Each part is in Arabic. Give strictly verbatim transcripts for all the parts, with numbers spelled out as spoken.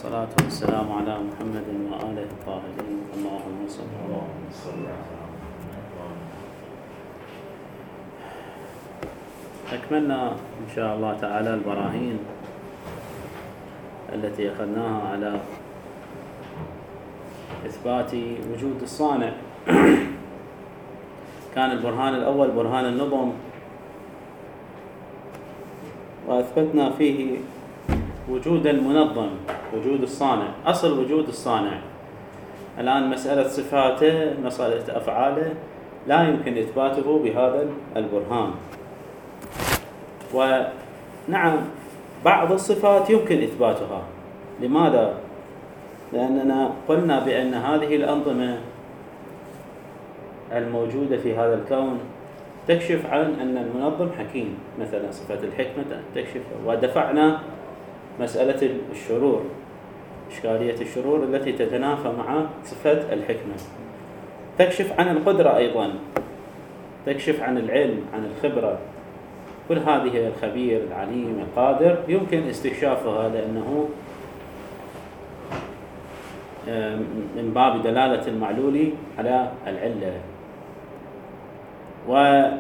والصلاة والسلام على محمد وآله الطاهرين. اللهم صل على محمد. أكملنا إن شاء الله تعالى البراهين التي أخذناها على إثبات وجود الصانع. كان البرهان الأول برهان النظم، وأثبتنا فيه وجود المنظم، وجود الصانع، أصل وجود الصانع. الآن مسألة صفاته، مسألة أفعاله لا يمكن إثباته بهذا البرهان. ونعم بعض الصفات يمكن إثباتها. لماذا؟ لأننا قلنا بأن هذه الأنظمة الموجودة في هذا الكون تكشف عن أن المنظم حكيم، مثلا صفة الحكمة تكشف. ودفعنا مسألة الشرور، إشكالية الشرور التي تتنافى مع صفة الحكمة. تكشف عن القدرة أيضا، تكشف عن العلم، عن الخبرة. كل هذه الخبير العليم القادر يمكن استكشافها، لأنه من باب دلالة المعلول على العلة. وكان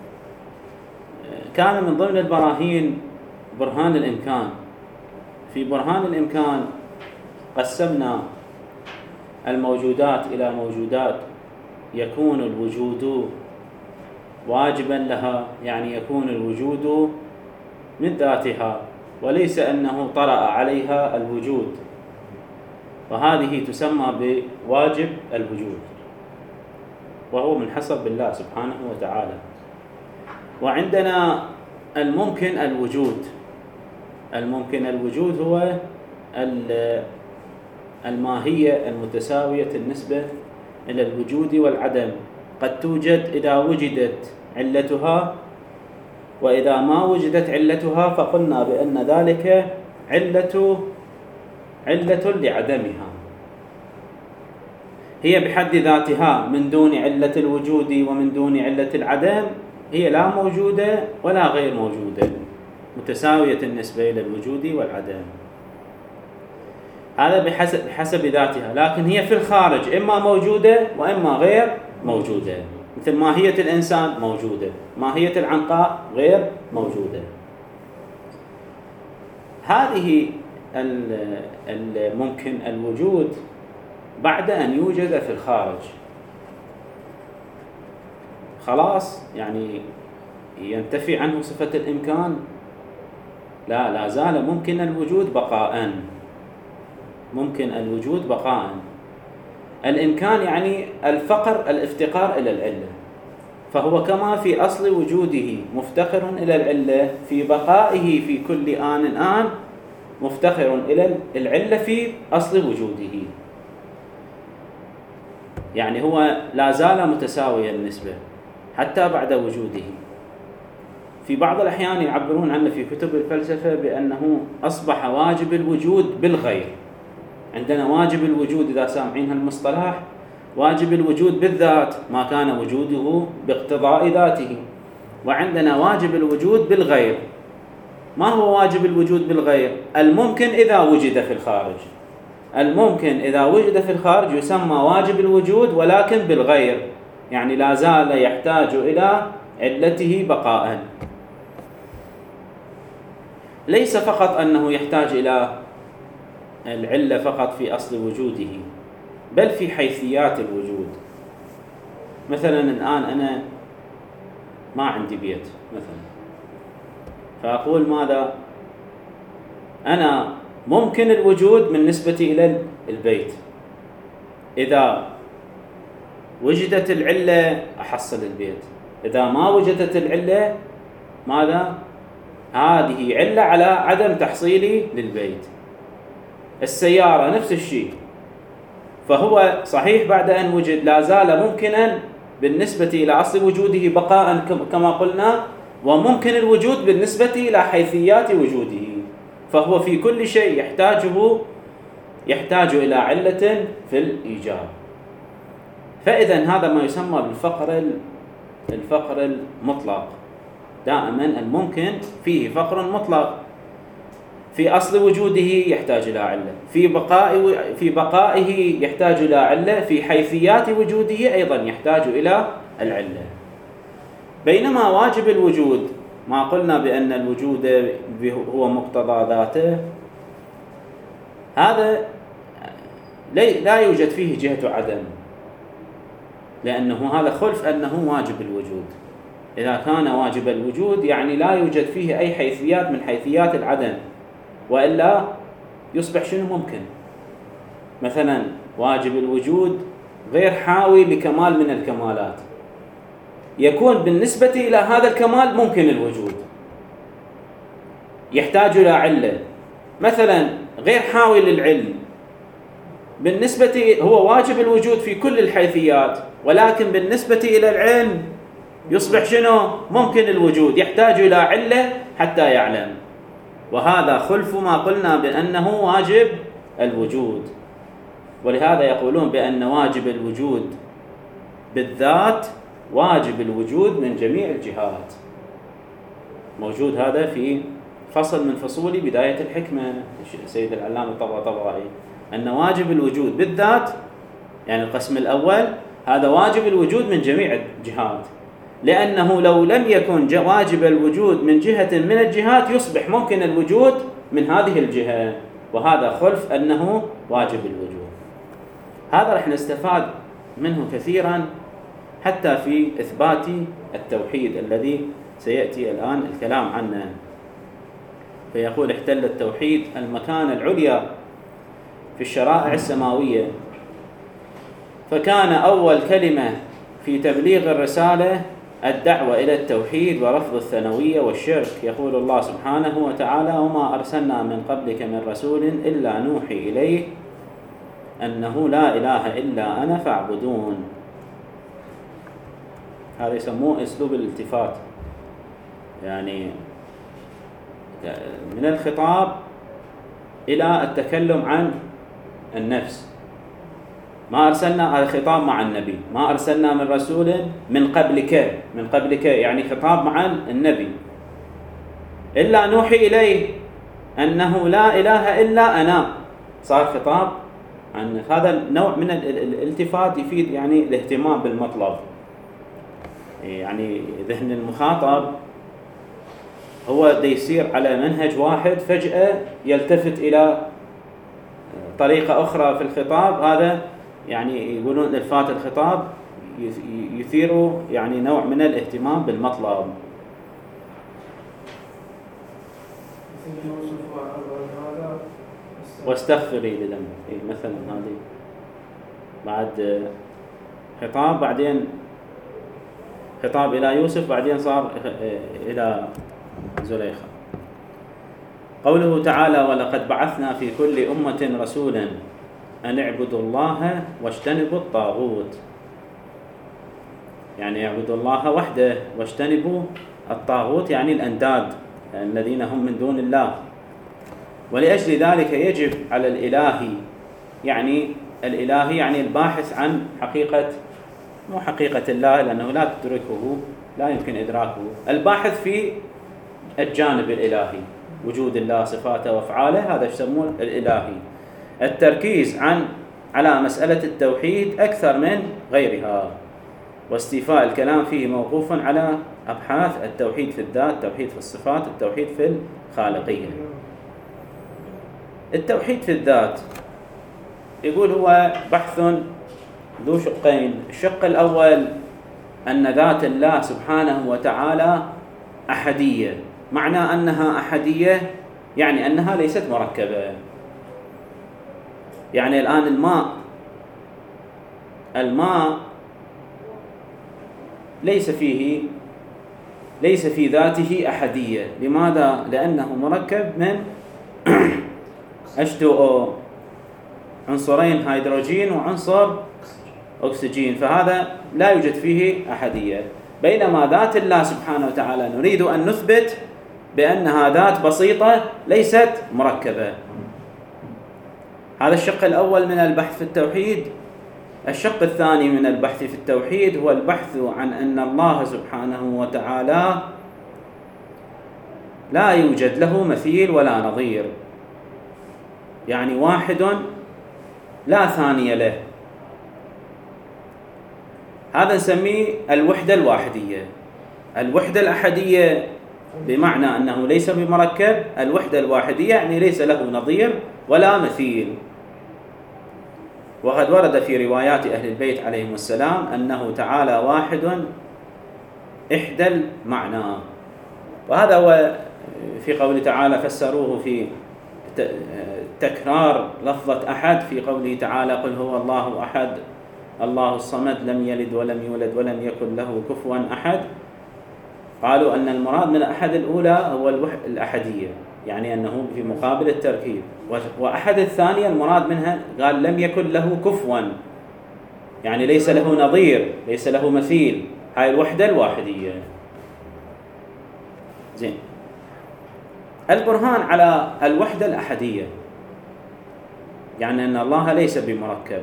من ضمن البراهين برهان الإمكان. في برهان الإمكان قسمنا الموجودات إلى موجودات يكون الوجود واجبا لها، يعني يكون الوجود من ذاتها وليس أنه طرأ عليها الوجود، وهذه تسمى بواجب الوجود، وهو منحصر بالله سبحانه وتعالى. وعندنا الممكن الوجود. الممكن الوجود هو الماهية المتساوية النسبة إلى الوجود والعدم. قد توجد إذا وجدت علتها، وإذا ما وجدت علتها فقلنا بأن ذلك علة علة لعدمها. هي بحد ذاتها من دون علة الوجود ومن دون علة العدم هي لا موجودة ولا غير موجودة، متساوية النسبة إلى الوجود والعدم. هذا بحسب بحسب ذاتها، لكن هي في الخارج إما موجودة وإما غير موجودة. مثل ماهية الإنسان موجودة، ماهية العنقاء غير موجودة. هذه الممكن الوجود بعد أن يوجد في الخارج خلاص، يعني ينتفي عنه صفة الإمكان؟ لا، لا زال ممكن الوجود بقاءً. ممكن الوجود بقاءً. الإمكان يعني الفقر، الافتقار إلى العلة، فهو كما في أصل وجوده مفتقر إلى العلة، في بقائه في كل آن آن مفتقر إلى العلة في أصل وجوده. يعني هو لا زال متساوي النسبة حتى بعد وجوده. في بعض الأحيان يعبرون عنه في كتب الفلسفة بأنه أصبح واجب الوجود بالغير. عندنا واجب الوجود إذا سامعين هالمصطلح، واجب الوجود بالذات ما كان وجوده باقتضاء ذاته، وعندنا واجب الوجود بالغير. ما هو واجب الوجود بالغير؟ الممكن إذا وجد في الخارج. الممكن إذا وجد في الخارج يسمى واجب الوجود، ولكن بالغير، يعني لا زال يحتاج إلى علته بقاءً. ليس فقط أنه يحتاج إلى العلة فقط في أصل وجوده، بل في حيثيات الوجود. مثلا الآن أنا ما عندي بيت مثلا، فأقول ماذا؟ أنا ممكن الوجود من نسبة إلى البيت. إذا وجدت العلة أحصل البيت، إذا ما وجدت العلة ماذا؟ هذه علة على عدم تحصيلي للبيت. السيارة نفس الشيء، فهو صحيح بعد أن وجد لا زال ممكنا بالنسبة إلى أصل وجوده بقاء كما قلنا، وممكن الوجود بالنسبة إلى حيثيات وجوده، فهو في كل شيء يحتاجه يحتاج إلى علة في الإيجاب. فإذا هذا ما يسمى بالفقر الفقر المطلق. دائما الممكن فيه فقر مطلق، في أصل وجوده يحتاج إلى علة، في بقاء في بقائه يحتاج إلى علة، في حيثيات وجوده أيضا يحتاج إلى العلة. بينما واجب الوجود ما قلنا بأن الوجود هو مقتضى ذاته، هذا لا يوجد فيه جهة عدم، لأنه هذا خلف أنه واجب الوجود. إذا كان واجب الوجود يعني لا يوجد فيه أي حيثيات من حيثيات العدم، وإلا يصبح شنو ممكن. مثلا واجب الوجود غير حاوي لكمال من الكمالات، يكون بالنسبة إلى هذا الكمال ممكن الوجود، يحتاج إلى علة. مثلا غير حاوي للعلم، بالنسبة هو واجب الوجود في كل الحيثيات، ولكن بالنسبة إلى العلم يصبح شنو ممكن الوجود، يحتاج إلى علة حتى يعلم. وهذا خلف ما قلنا بأنه واجب الوجود. ولهذا يقولون بأن واجب الوجود بالذات واجب الوجود من جميع الجهات. موجود هذا في فصل من فصول بداية الحكمة سيد العلامة الطباطبائي، أن واجب الوجود بالذات يعني القسم الأول هذا واجب الوجود من جميع الجهات، لأنه لو لم يكن واجب الوجود من جهة من الجهات يصبح ممكن الوجود من هذه الجهة، وهذا خلف أنه واجب الوجود. هذا رح نستفاد منه كثيرا حتى في إثبات التوحيد الذي سيأتي الآن الكلام عنه. فيقول احتل التوحيد المكانة العليا في الشرائع السماوية، فكان أول كلمة في تبليغ الرسالة الدعوة إلى التوحيد ورفض الثانوية والشرك. يقول الله سبحانه وتعالى: وما أرسلنا من قبلك من رسول إلا نوحي إليه أنه لا إله إلا أنا فاعبدون. هذا يسموه أسلوب الالتفات، يعني من الخطاب إلى التكلم عن النفس. ما أرسلنا، هذا خطاب مع النبي، ما أرسلنا من رسول من قبلك، من قبلك يعني خطاب مع النبي، إلا نوحي إليه أنه لا إله إلا أنا، صار خطاب عن هذا النوع من الالتفات يفيد يعني الاهتمام بالمطلب. يعني ذهن المخاطب هو دا يسير على منهج واحد، فجأة يلتفت إلى طريقة أخرى في الخطاب، هذا يعني يقولون الفات الخطاب يثير يعني نوع من الاهتمام بالمطلب. واستغفري لذنبك مثلا، هذه بعد خطاب، بعدين خطاب إلى يوسف، بعدين صار إلى زليخة. قوله تعالى: ولقد بعثنا في كل أمة رسولا أن اعبدوا الله واجتنبوا الطاغوت، يعني اعبدوا الله وحده واجتنبوا الطاغوت يعني الأنداد الذين هم من دون الله. ولأجل ذلك يجب على الإلهي، يعني الإلهي يعني الباحث عن حقيقة، مو حقيقة الله لأنه لا تدركه، لا يمكن إدراكه، الباحث في الجانب الإلهي، وجود الله صفاته وأفعاله، هذا يسمونه الإلهي. التركيز عن على مسألة التوحيد أكثر من غيرها، واستيفاء الكلام فيه موقوف على أبحاث التوحيد في الذات، التوحيد في الصفات، التوحيد في الخالقية. التوحيد في الذات يقول هو بحث ذو شقين. الشق الأول أن ذات الله سبحانه وتعالى أحدية. معنى أنها أحدية يعني أنها ليست مركبة. يعني الآن الماء الماء ليس فيه ليس في ذاته أحدية. لماذا؟ لأنه مركب من إتش تو أو، عنصرين هيدروجين وعنصر أكسجين، فهذا لا يوجد فيه أحدية. بينما ذات الله سبحانه وتعالى نريد أن نثبت بأنها ذات بسيطة ليست مركبة. هذا الشق الأول من البحث في التوحيد. الشق الثاني من البحث في التوحيد هو البحث عن أن الله سبحانه وتعالى لا يوجد له مثيل ولا نظير، يعني واحد لا ثاني له. هذا نسميه الوحدة الواحدية. الوحدة الأحدية بمعنى أنه ليس بمركب. الوحدة الواحدية يعني ليس له نظير ولا مثيل. وقد ورد في روايات أهل البيت عليهم السلام أنه تعالى واحد إحدى المعنى. وهذا هو في قوله تعالى فسروه في تكرار لفظة أحد في قوله تعالى قل هو الله أحد الله الصمد لم يلد ولم يولد ولم يكن له كفوا أحد. قالوا أن المراد من الأحد الأولى هو الأحدية، يعني أنه في مقابل التركيب. وأحد الثانية المراد منها قال لم يكن له كفوا، يعني ليس له نظير ليس له مثيل. هاي الوحدة الواحدية. زين. البرهان على الوحدة الأحدية يعني أن الله ليس بمركب.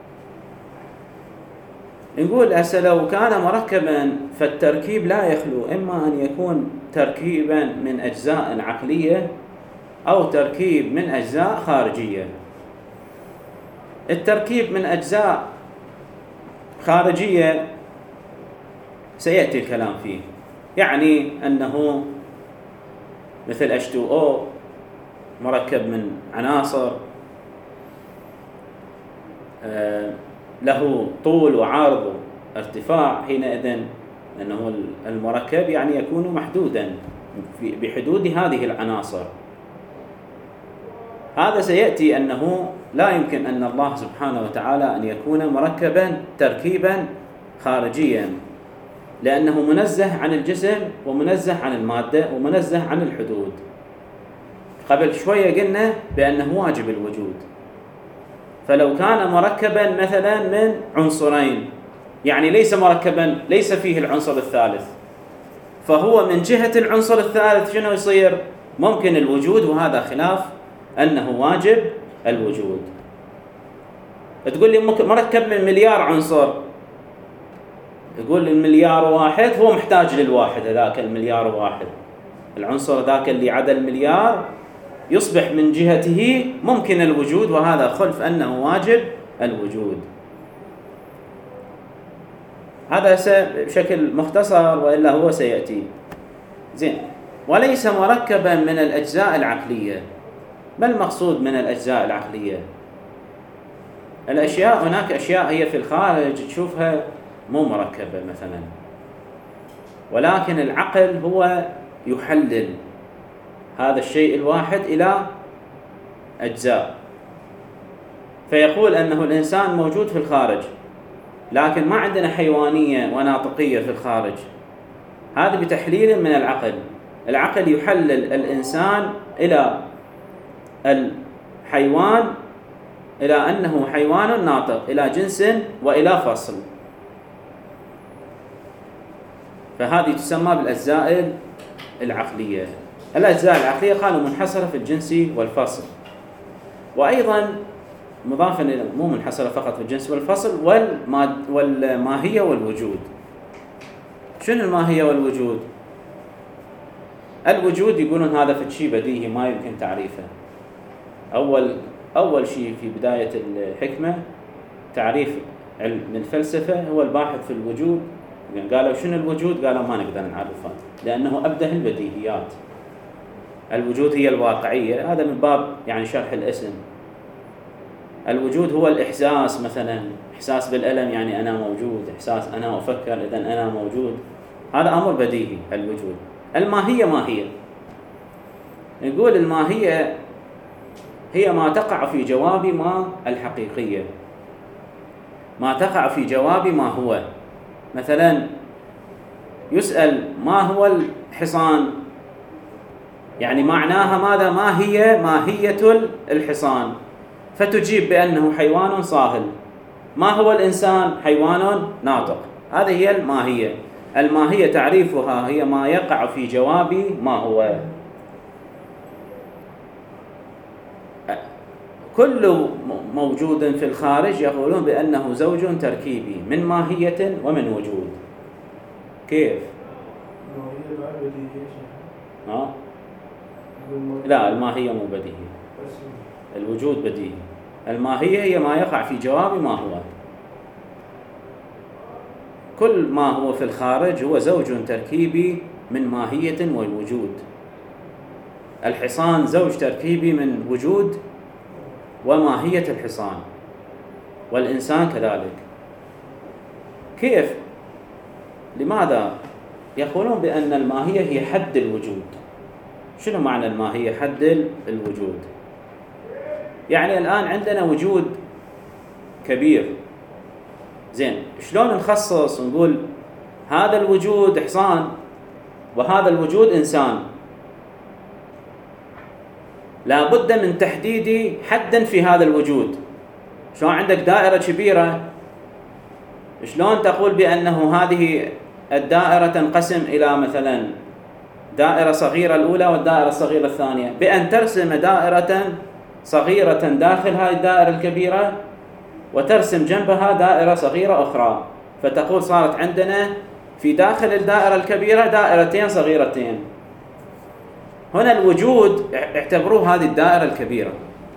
نقول هسه لو كان مركبا فالتركيب لا يخلو إما أن يكون تركيبا من أجزاء عقلية أو تركيب من أجزاء خارجية. التركيب من أجزاء خارجية سيأتي الكلام فيه، يعني أنه مثل إتش تو أو مركب من عناصر له طول وعرض وارتفاع، حينئذ أنه المركب يعني يكون محدودا بحدود هذه العناصر. هذا سيأتي أنه لا يمكن أن الله سبحانه وتعالى أن يكون مركبا تركيبا خارجيا، لأنه منزه عن الجسم ومنزه عن المادة ومنزه عن الحدود. قبل شوية قلنا بأنه واجب الوجود، فلو كان مركبا مثلا من عنصرين يعني ليس مركبا ليس فيه العنصر الثالث، فهو من جهة العنصر الثالث شنو يصير؟ ممكن الوجود، وهذا خلاف أنه واجب الوجود. تقول لي مركب من مليار عنصر، يقول المليار واحد هو محتاج للواحد، هذاك المليار واحد العنصر ذاك اللي عدا المليار يصبح من جهته ممكن الوجود، وهذا خلف أنه واجب الوجود. هذا بشكل مختصر وإلا هو سيأتي. زين. وليس مركبا من الأجزاء العقلية. ما المقصود من الأجزاء العقلية؟ الأشياء، هناك أشياء هي في الخارج تشوفها مو مركبة مثلا، ولكن العقل هو يحلل هذا الشيء الواحد إلى أجزاء، فيقول أنه الإنسان موجود في الخارج لكن ما عندنا حيوانية وناطقية في الخارج. هذا بتحليل من العقل. العقل يحلل الإنسان إلى الحيوان، إلى أنه حيوان ناطق، إلى جنس وإلى فصل. فهذه تسمى بالأجزاء العقلية. الأجزاء العقلية قالوا منحصرة في الجنس والفصل، وأيضا مضافا إلى مو منحصرة فقط في الجنس والفصل والماهية والوجود. شنو الماهية والوجود؟ الوجود يقولون هذا في شيء بديهي ما يمكن تعريفه. أول أول شيء في بداية الحكمة تعريف علم الفلسفة هو الباحث في الوجود. يعني قالوا شنو الوجود؟ قالوا ما نقدر نعرفه لأنه أبدأ البديهيات. الوجود هي الواقعية، هذا من باب يعني شرح الاسم. الوجود هو الإحساس، مثلا إحساس بالألم يعني أنا موجود، إحساس أنا أفكر إذن أنا موجود، هذا أمر بديهي الوجود. الماهية ما هي؟ نقول الماهية هي ما تقع في جواب ما الحقيقية، ما تقع في جواب ما هو. مثلا يسأل ما هو الحصان، يعني معناها ماذا؟ ما هي ماهية الحصان؟ فتجيب بأنه حيوان صاهل. ما هو الإنسان؟ حيوان ناطق. هذه هي الماهية. الماهية تعريفها هي ما يقع في جواب ما هو. كل موجود في الخارج يقولون بأنه زوج تركيبي من ماهية ومن وجود. كيف؟ ها؟ لا، الماهية مو بديهية. الوجود بديهي. الماهية هي ما يقع في جواب ما هو. كل ما هو في الخارج هو زوج تركيبي من ماهية والوجود. الحصان زوج تركيبي من وجود وماهية الحصان، والإنسان كذلك. كيف؟ لماذا يقولون بأن الماهية هي حد الوجود؟ شنو معنى الماهية حد الوجود؟ يعني الآن عندنا وجود كبير، زين، شلون نخصص ونقول هذا الوجود حصان وهذا الوجود إنسان؟ لا بد من تحديد حد في هذا الوجود. شلون عندك دائرة كبيرة، شلون تقول بأنه هذه الدائرة تنقسم إلى مثلا دائرة صغيرة الأولى والدائرة الصغيرة الثانية، بأن ترسم دائرة صغيرة داخل هذه الدائرة الكبيرة وترسم جنبها دائرة صغيرة أخرى، فتقول صارت عندنا في داخل الدائرة الكبيرة دائرتين صغيرتين. هنا الوجود اعتبروه هذه الدائرة الكبيرة،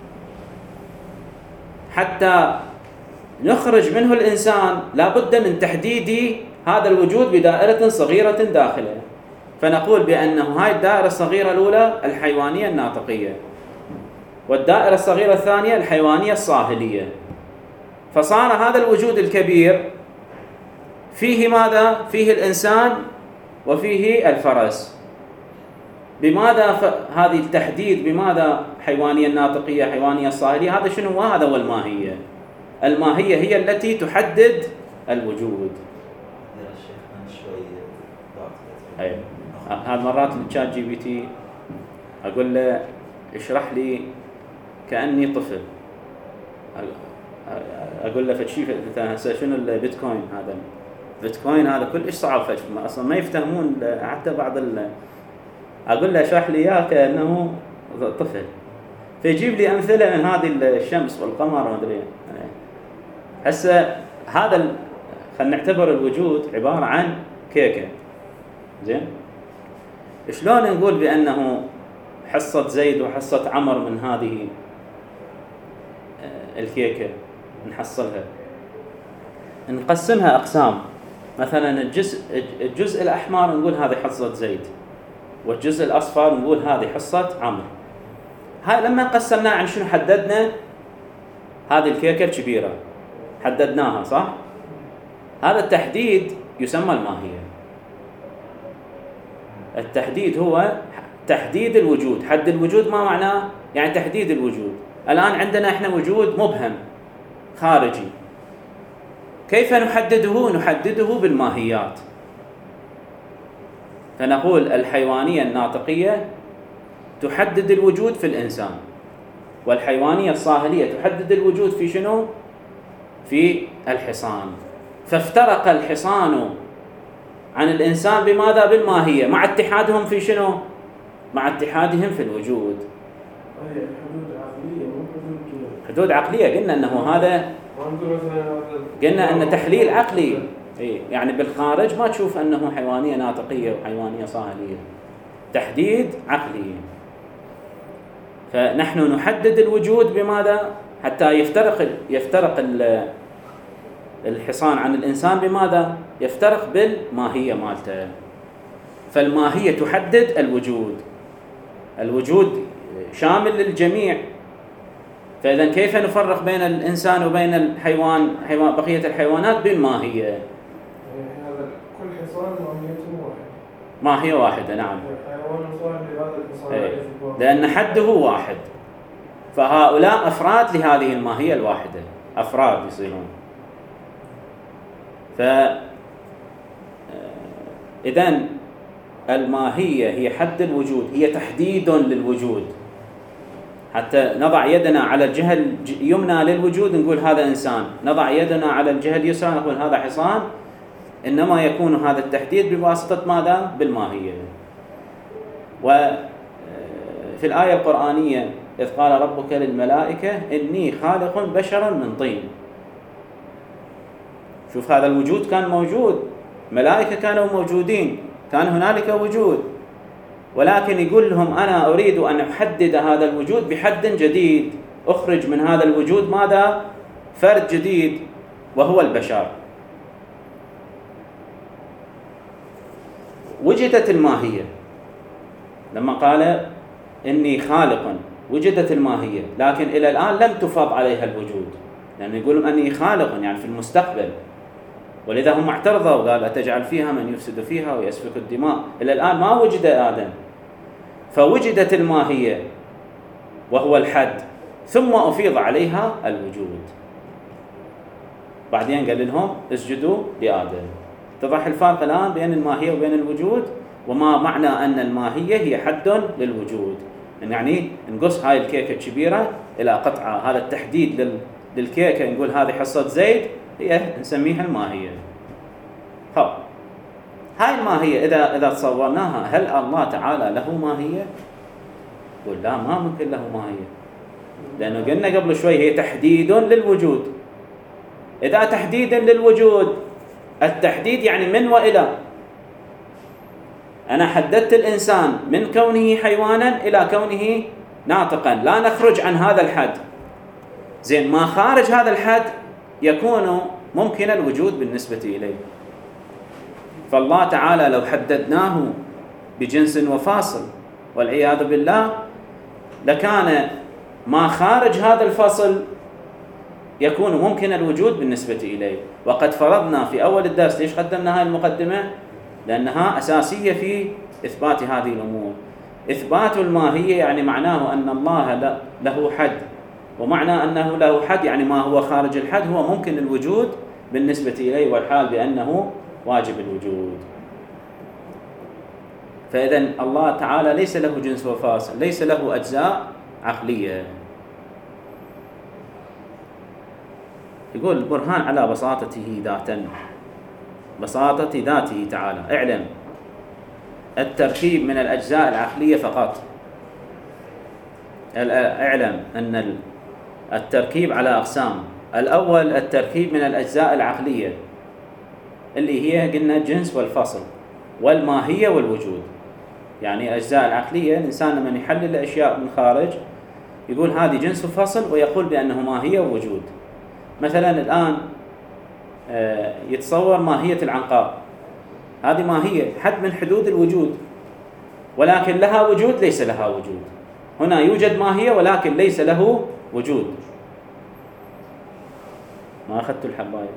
حتى نخرج منه الإنسان لا بد من تحديد هذا الوجود بدائرة صغيرة داخله، فنقول بأنه هاي الدائرة الصغيرة الأولى الحيوانية الناطقية، والدائرة الصغيرة الثانية الحيوانية الصاهلية. فصار هذا الوجود الكبير فيه ماذا؟ فيه الإنسان وفيه الفرس. بماذا ف... هذه التحديد بماذا حيوانية الناطقية حيوانية الصاهلية؟ هذا شنو؟ هذا هو الماهية. الماهية هي التي تحدد الوجود. أي هذا مرات الشات جي بي تي أقول له اشرح لي كأني طفل، أقول له فشي هسه شنو البيتكوين؟ هذا البيتكوين هذا كلش صعب فشي أصلا ما يفتهمون حتى بعض ال... أقول له اشرح لي إياه كأنه طفل، فيجيب لي أمثلة من هذه الشمس والقمر وما أدري. هسه هذا ال... خلينا نعتبر الوجود عبارة عن كيكة، زين؟ شلون نقول بأنه حصة زيد وحصة عمر من هذه الكيكة نحصلها؟ نقسمها أقسام. مثلا الجزء الجزء الأحمر نقول هذه حصة زيد، والجزء الأصفر نقول هذه حصة عمر. هاي لما قسمناها عن شنو حددنا؟ هذه الكيكة الكبيرة حددناها، صح؟ هذا التحديد يسمى الماهية. التحديد هو تحديد الوجود. حد الوجود ما معناه؟ يعني تحديد الوجود. الآن عندنا احنا وجود مبهم خارجي، كيف نحدده؟ نحدده بالماهيات. فنقول الحيوانية الناطقية تحدد الوجود في الإنسان، والحيوانية الصاهلية تحدد الوجود في شنو؟ في الحصان. فافترق الحصان عن الإنسان بماذا؟ بالماهية، مع اتحادهم في شنو؟ مع اتحادهم في الوجود. حدود عقلية مو حدود حدود عقلية. قلنا أنه هذا، قلنا أن تحليل عقلي. إيه يعني بالخارج ما تشوف أنه حيوانية ناطقية وحيوانية صاهلية، تحديد عقلي. فنحن نحدد الوجود بماذا؟ حتى يفترق يفترق الحصان عن الإنسان بماذا؟ يفترق بالماهية مالته. فالماهية تحدد الوجود. الوجود شامل للجميع، فإذا كيف نفرق بين الإنسان وبين الحيوان حيوان بقية الحيوانات؟ بالماهية. هذا كل حصان ماهيته واحدة. ماهية واحدة، نعم. الحيوان صاحب لهذا الحصان ايه. لأن حده واحد، فهؤلاء أفراد لهذه الماهية الواحدة، أفراد يصيرون. ف إذن الماهية هي حد الوجود، هي تحديد للوجود. حتى نضع يدنا على الجهة اليمنى للوجود نقول هذا إنسان، نضع يدنا على الجهة اليسرى نقول هذا حصان. إنما يكون هذا التحديد بواسطة ماذا؟ بالماهية. وفي الآية القرآنية إذ قال ربك للملائكة إني خالق بشرا من طين. شوف هذا الوجود كان موجود، ملائكة كانوا موجودين، كان هنالك وجود، ولكن يقول لهم أنا أريد أن أحدد هذا الوجود بحد جديد. أخرج من هذا الوجود ماذا؟ فرد جديد وهو البشر. وجدت الماهية لما قال إني خالق، وجدت الماهية، لكن إلى الآن لم تفض عليها الوجود، لأن يعني يقولون أني خالق يعني في المستقبل، ولذا هم اعترضوا قال أتجعل فيها من يفسد فيها ويسفك الدماء. إلى الآن ما وجد آدم، فوجدت الماهية وهو الحد، ثم أفيض عليها الوجود. بعدين قال لهم اسجدوا لآدم. اتضح الفرق الآن بين الماهية وبين الوجود، وما معنى أن الماهية هي حد للوجود، يعني نقص هاي الكيكة الكبيرة إلى قطعة، هذا التحديد للكيكة، نقول هذه حصة زيت هي نسميها الماهية. خب هاي الماهية إذا إذا تصورناها، هل الله تعالى له ماهية؟ يقول لا، ما ممكن له ماهية، لأنه قلنا قبل شوي هي تحديد للوجود. إذا تحديد للوجود، التحديد يعني من وإلى. أنا حددت الإنسان من كونه حيوانا إلى كونه ناطقا، لا نخرج عن هذا الحد. زين، ما خارج هذا الحد يكون ممكن الوجود بالنسبة إليه. فالله تعالى لو حددناه بجنس وفاصل والعياذ بالله، لكان ما خارج هذا الفصل يكون ممكن الوجود بالنسبة إليه. وقد فرضنا في أول الدرس، ليش قدمنا هذه المقدمة؟ لأنها أساسية في إثبات هذه الأمور. إثبات الماهية يعني معناه أن الله له حد، ومعنى أنه له حد يعني ما هو خارج الحد هو ممكن الوجود بالنسبة إليه، والحال بأنه واجب الوجود. فإذن الله تعالى ليس له جنس وفاصل، ليس له أجزاء عقلية. يقول البرهان على بساطته ذاتا، بساطة ذاته تعالى. اعلم التركيب من الأجزاء العقلية فقط. اعلم أن التركيب على أقسام. الأول التركيب من الأجزاء العقلية اللي هي قلنا الجنس والفصل والماهية والوجود. يعني الأجزاء العقلية، الإنسان لما يحلل الأشياء من خارج يقول هذه جنس وفصل، ويقول بأنه ماهية ووجود. مثلا الآن يتصور ماهية العنقاء، هذه ماهية حد من حدود الوجود، ولكن لها وجود ليس لها وجود. هنا يوجد ماهية ولكن ليس له وجود. ما أخذت الحباية؟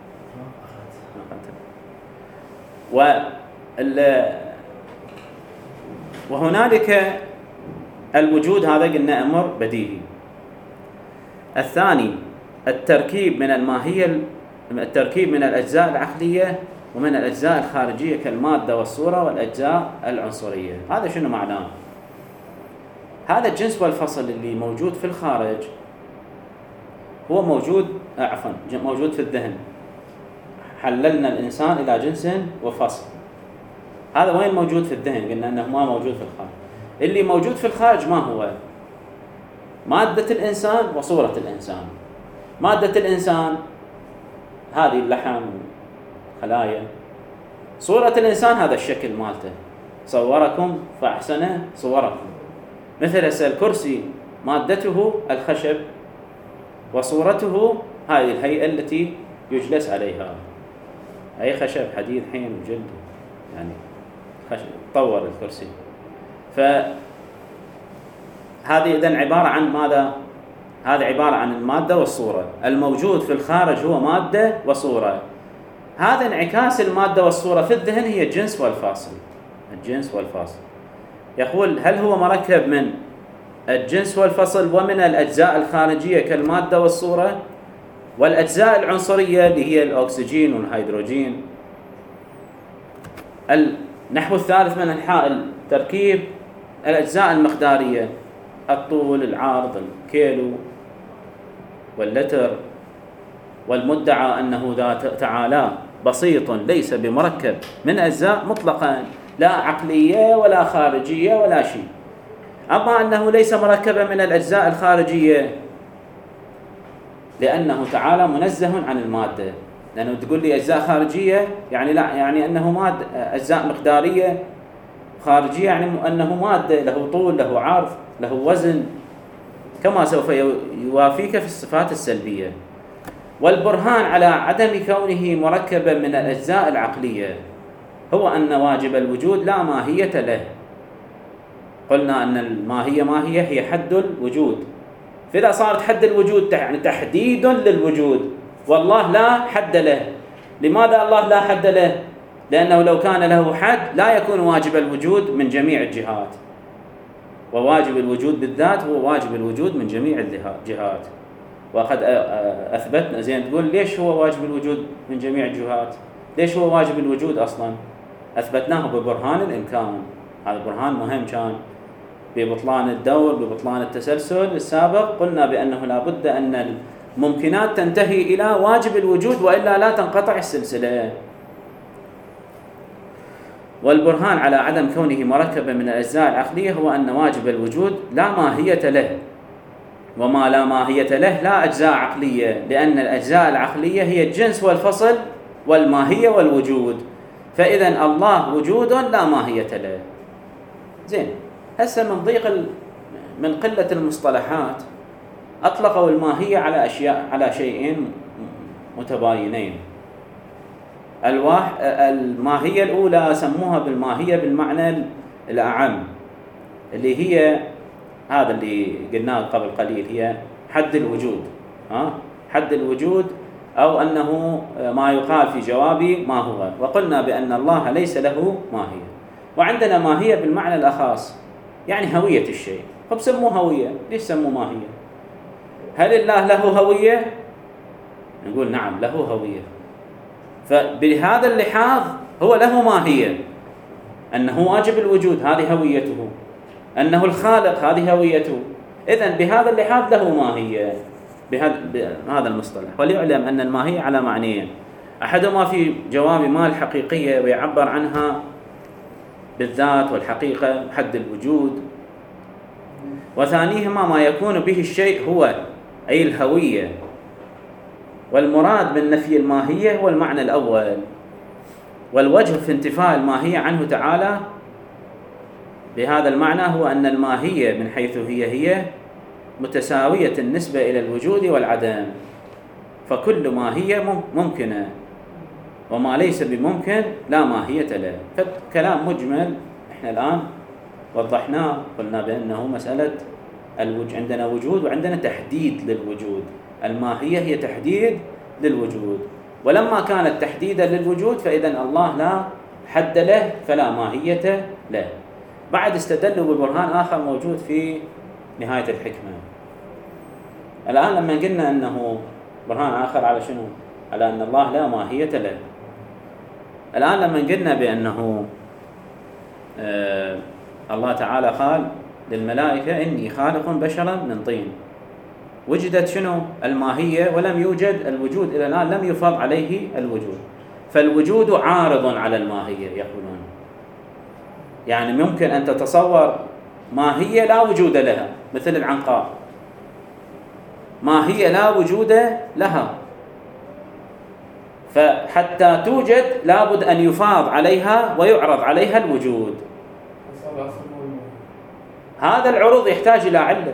وال وهنالك الوجود، هذا قلنا أمر بديهي. الثاني التركيب من الماهية، التركيب من الأجزاء العقلية ومن الأجزاء الخارجية كالمادة والصورة والأجزاء العنصرية. هذا شنو معناه؟ هذا الجنس والفصل اللي موجود في الخارج هو موجود عفوا موجود في الذهن. حللنا الإنسان إلى جنس وفصل، هذا وين موجود في الذهن؟ قلنا أنه ما موجود في الخارج. اللي موجود في الخارج ما هو؟ مادة الإنسان وصورة الإنسان. مادة الإنسان هذه اللحم خلايا، صورة الإنسان هذا الشكل مالته، صوركم فأحسن صوركم. مثل هسه الكرسي مادته الخشب وصورته هذه الهيئة التي يجلس عليها، أي خشب حديد حين وجلد، يعني خشب طور الكرسي. فهذه إذن عبارة عن ماذا؟ هذا عبارة عن المادة والصورة. الموجود في الخارج هو مادة وصورة. هذا انعكاس المادة والصورة في الذهن هي الجنس والفاصل. الجنس والفاصل يقول هل هو مركب من الجنس والفصل ومن الأجزاء الخارجية كالمادة والصورة والأجزاء العنصرية اللي هي الأكسجين والهيدروجين. النحو الثالث من الحائل تركيب الأجزاء المقدارية، الطول، العرض، الكيلو واللتر. والمدعى أنه ذات تعالى بسيط ليس بمركب من أجزاء مطلقا، لا عقلية ولا خارجية ولا شيء. أما أنه ليس مركبا من الأجزاء الخارجية لأنه تعالى منزه عن المادة. لأنه تقول لي أجزاء خارجية يعني لا، يعني أنه مادة. أجزاء مقدارية خارجية يعني أنه مادة، له طول، له عرض، له وزن. كما سوف يوافيك في الصفات السلبية. والبرهان على عدم كونه مركبا من الأجزاء العقلية هو أن واجب الوجود لا ماهية له. قلنا أن الماهية ماهية هي حد الوجود، فإذا صارت حد الوجود يعني تحديد للوجود، والله لا حد له. لماذا الله لا حد له؟ لأنه لو كان له حد لا يكون واجب الوجود من جميع الجهات، وواجب الوجود بالذات هو واجب الوجود من جميع الجهات. وقد أثبتنا، زين تقول ليش هو واجب الوجود من جميع الجهات؟ ليش هو واجب الوجود أصلا؟ أثبتناه ببرهان الإمكان. هذا برهان مهم كان ببطلان الدور، ببطلان التسلسل السابق. قلنا بأنه لا بد أن الممكنات تنتهي إلى واجب الوجود وإلا لا تنقطع السلسلة. والبرهان على عدم كونه مركبا من الأجزاء العقلية هو أن واجب الوجود لا ماهية له، وما لا ماهية له لا أجزاء عقلية، لأن الأجزاء العقلية هي الجنس والفصل والماهية والوجود. فإذا الله وجود لا ماهية له. زين، هسه من ضيق ال... من قلة المصطلحات أطلقوا الماهية على أشياء، على شيئين متباينين. الواح... الماهية الأولى سموها بالماهية بالمعنى الأعم، اللي هي هذا اللي قلناه قبل قليل، هي حد الوجود. ها؟ حد الوجود، أو أنه ما يقال في جوابي ما هو. وقلنا بأن الله ليس له ماهية. وعندنا ماهية بالمعنى الأخص، يعني هوية الشيء. طب سموه هوية، ليش سموه ماهية؟ هل الله له هوية؟ نقول نعم له هوية. فبهذا اللحاظ هو له ماهية، أنه واجب الوجود هذه هويته، أنه الخالق هذه هويته. إذن بهذا اللحاظ له ماهية بهذا المصطلح. وليعلم أن الماهية على معنيين، أحدهما في جواب ما الحقيقية ويعبر عنها بالذات والحقيقة حد الوجود، وثانيهما ما يكون به الشيء هو أي الهوية. والمراد من نفي الماهية هو المعنى الأول. والوجه في انتفاء الماهية عنه تعالى بهذا المعنى هو أن الماهية من حيث هي هي متساوية النسبة إلى الوجود والعدم، فكل ما هي ممكنة وما ليس بممكن لا ماهية له. فكلام مجمل احنا الآن وضحناه، قلنا بأنه مسألة الوجود، عندنا وجود وعندنا تحديد للوجود. الماهية هي تحديد للوجود، ولما كانت تحديدا للوجود فإذا الله لا حد له فلا ماهية له. بعد استدلوا ببرهان آخر موجود في نهاية الحكمة. الآن لما قلنا أنه برهان آخر على شنو؟ على أن الله لا ماهية له. الآن لما قلنا بأنه آه الله تعالى قال للملائكة إني خالق بشرا من طين، وجدت شنو؟ الماهية، ولم يوجد الوجود إلى الآن، لم يفرض عليه الوجود. فالوجود عارض على الماهية يقولون. يعني ممكن أن تتصور ماهية لا وجود لها مثل العنقاء، ماهية لا وجود لها، فحتى توجد لابد أن يفاض عليها ويعرض عليها الوجود. هذا العروض يحتاج إلى علة،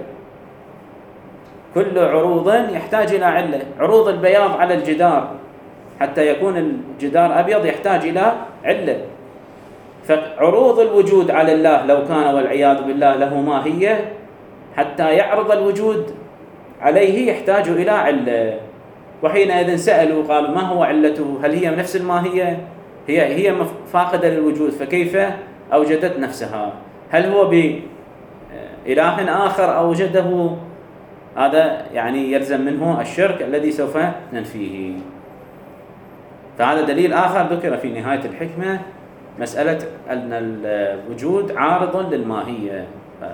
كل عروض يحتاج إلى علة. عروض البياض على الجدار حتى يكون الجدار أبيض يحتاج إلى علة. فعروض الوجود على الله لو كان والعياذ بالله له ماهية، حتى يعرض الوجود عليه يحتاج إلى علة. وحينئذ سألوا قالوا ما هو علته؟ هل هي نفس الماهية؟ هي هي فاقدة للوجود، فكيف أوجدت نفسها؟ هل هو بإله آخر أوجده؟ هذا يعني يلزم منه الشرك الذي سوف ننفيه. فهذا دليل آخر ذكر في نهاية الحكمة، مسألة أن الوجود عارض للماهية.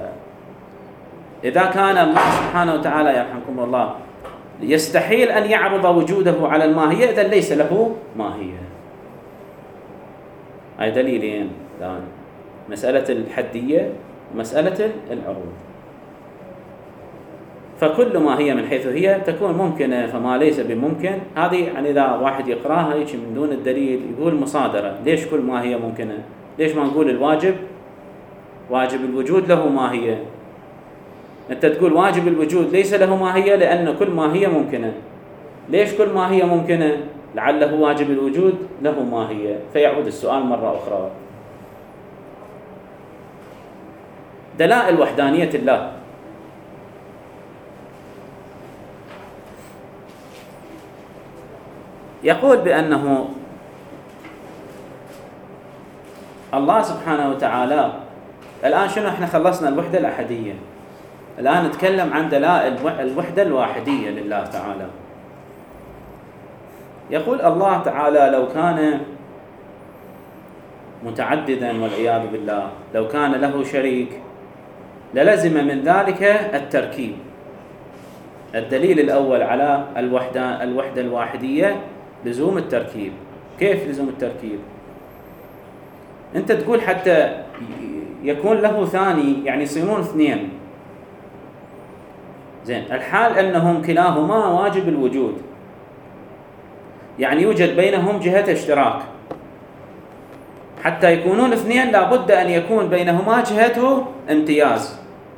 إذا كان الله سبحانه وتعالى يرحمكم الله يستحيل أن يعرض وجوده على الماهية، إذن ليس له ماهية. هاي دليلين الآن، مسألة الحدية ومسألة العروض. فكل ما هي من حيث هي تكون ممكنة، فما ليس بممكن هذه يعني إذا واحد يقراها هيك من دون الدليل يقول مصادرة. ليش كل ما هي ممكنة؟ ليش ما نقول الواجب واجب الوجود له ماهية؟ أنت تقول واجب الوجود ليس له ماهية لأن كل ماهية ممكنة. ليش كل ماهية ممكنة؟ لعله واجب الوجود له ماهية. فيعود السؤال مرة أخرى. دلائل وحدانية الله. يقول بأنه الله سبحانه وتعالى، الآن شنو احنا خلصنا الوحدة الأحدية، الآن نتكلم عن دلائل الوحدة الواحدية لله تعالى. يقول الله تعالى لو كان متعددا والعياذ بالله، لو كان له شريك للزم من ذلك التركيب. الدليل الأول على الوحدة الوحدة الواحدية لزوم التركيب. كيف لزوم التركيب؟ أنت تقول حتى يكون له ثاني يعني يصيرون اثنين. زين، الحال أنهم كلاهما واجب الوجود، يعني يوجد بينهم جهة اشتراك. حتى يكونون اثنين لابد أن يكون بينهما جهة امتياز.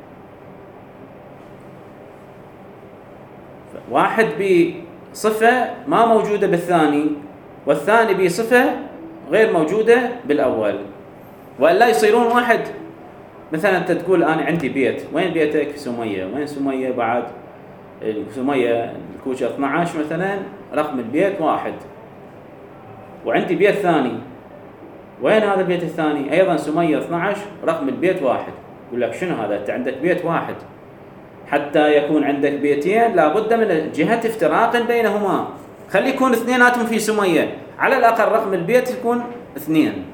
واحد بصفة ما موجودة بالثاني، والثاني بصفة غير موجودة بالأول، وإلا يصيرون واحد. مثلا أنت تقول أنا عندي بيت، وين بيتك؟ سمية. وين سمية؟ بعد سمية الكوشة اثنا عشر مثلا، رقم البيت واحد. وعندي بيت ثاني، وين هذا البيت الثاني؟ أيضا سمية اثنا عشر، رقم البيت واحد. يقول لك شنو هذا؟ أنت عندك بيت واحد. حتى يكون عندك بيتين لابد من جهة افتراق بينهما. خلي يكون اثنيناتهم في سمية، على الأقل رقم البيت يكون اثنين.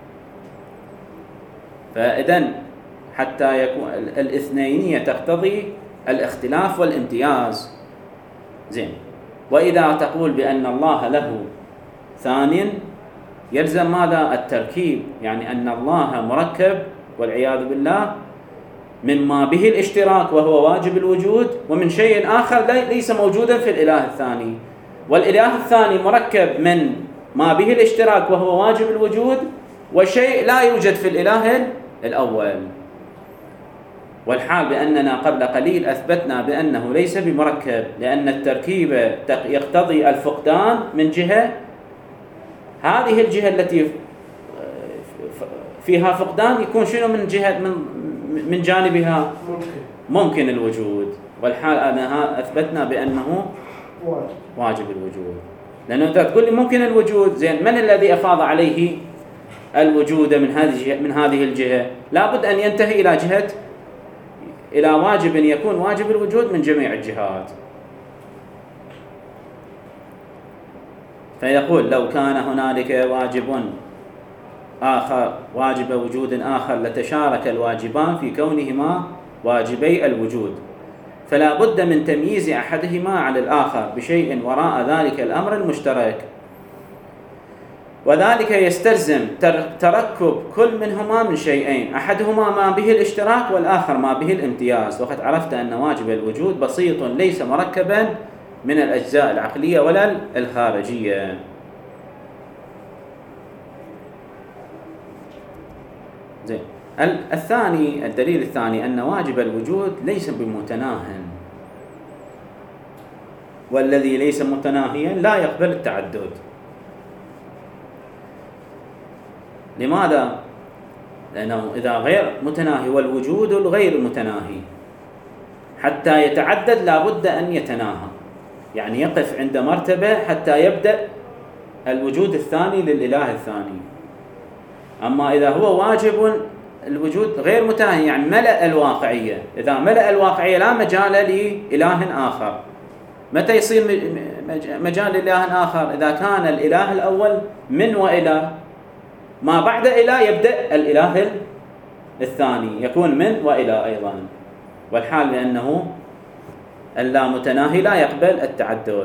فإذن حتى يكون الاثنينية تقتضي الاختلاف والامتياز. زين، وإذا تقول بأن الله له ثانٍ يلزم ماذا؟ التركيب، يعني أن الله مركب والعياذ بالله مما به الاشتراك وهو واجب الوجود، ومن شيء آخر ليس موجودا في الإله الثاني. والإله الثاني مركب من ما به الاشتراك وهو واجب الوجود، وشيء لا يوجد في الإله الأول. والحال بأننا قبل قليل أثبتنا بأنه ليس بمركب، لأن التركيب يقتضي الفقدان من جهة. هذه الجهة التي فيها فقدان يكون شنو من جهة من من جانبها؟ ممكن الوجود. والحال أنا أثبتنا بأنه واجب الوجود. لأنه أنت تقول لي ممكن الوجود، زين، من الذي أفاض عليه الوجود من هذه من هذه الجهة؟ لابد أن ينتهي إلى جهة إلى واجب يكون واجب الوجود من جميع الجهات. فيقول لو كان هنالك واجب آخر، واجب وجود آخر، لتشارك الواجبان في كونهما واجبي الوجود، فلا بد من تمييز أحدهما على الآخر بشيء وراء ذلك الأمر المشترك، وذلك يستلزم تركب كل منهما من شيئين، أحدهما ما به الاشتراك والآخر ما به الامتياز. وقد عرفت أن واجب الوجود بسيط ليس مركبا من الأجزاء العقلية ولا الخارجية. زين، الثاني الدليل الثاني أن واجب الوجود ليس بمتناه، والذي ليس متناهيا لا يقبل التعدد. لماذا؟ لأنه إذا غير متناهي، والوجود الغير متناهي حتى يتعدد لابد أن يتناهى، يعني يقف عند مرتبة حتى يبدأ الوجود الثاني للإله الثاني. أما إذا هو واجب الوجود غير متناهي، يعني ملأ الواقعية، إذا ملأ الواقعية لا مجال لإله آخر. متى يصير مجال لإله آخر؟ إذا كان الإله الأول من وإلى، ما بعد إلى يبدأ الإله الثاني يكون من وإلى أيضا. والحال بأنه اللا متناهي لا يقبل التعدد،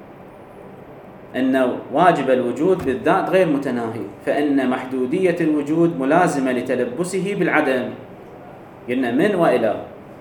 أن واجب الوجود بالذات غير متناهي، فإن محدودية الوجود ملازمة لتلبسه بالعدم، قلنا من وإلى.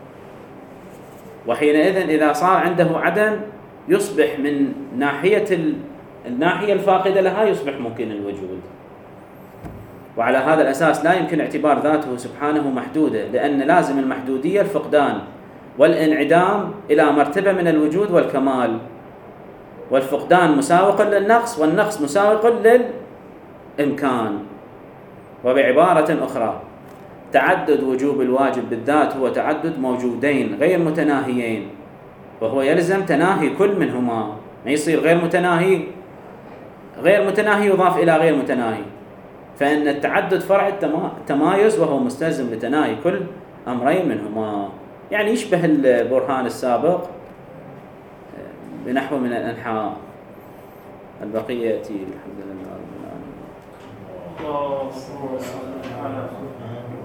وحينئذ إذا صار عنده عدم يصبح من ناحية الناحية الفاقدة لها يصبح ممكن الوجود. وعلى هذا الأساس لا يمكن اعتبار ذاته سبحانه محدودة، لأن لازم المحدودية الفقدان، والانعدام إلى مرتبة من الوجود والكمال، والفقدان مساوق للنقص، والنقص مساوق للإمكان. وبعبارة أخرى، تعدد وجوب الواجب بالذات هو تعدد موجودين غير متناهيين، وهو يلزم تناهي كل منهما، ما يصير غير متناهي غير متناهي يضاف إلى غير متناهي، فإن التعدد فرع التمايز وهو مستلزم لتناهي كل أمرين منهما. يعني يشبه البرهان السابق بنحو من الأنحاء. البقية يأتي الحمد لله رب العالمين.